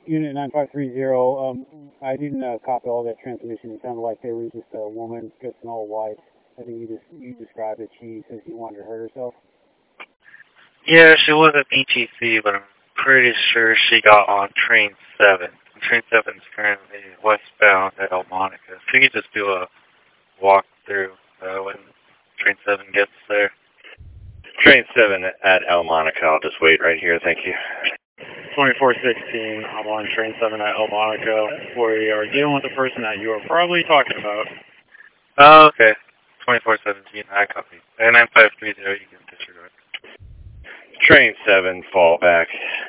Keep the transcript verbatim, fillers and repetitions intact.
Unit nine five three zero, um, I didn't uh, copy all that transmission. It sounded like there was just a woman dressed in all white. I think you just you described it. She says she wanted to hurt herself. Yeah, she was at E T C, but I'm pretty sure she got on train seven. Train seven is currently westbound at El Monica. So you can just do a walk through uh, when train seven gets there. Train seven at El Monica. I'll just wait right here. Thank you. twenty-four sixteen, I'm on train seven at El Monaco. We are dealing with the person that you are probably talking about. Oh, okay. twenty-four seventeen, I copy. And nine five three zero, you can disregard. Train seven, fall back.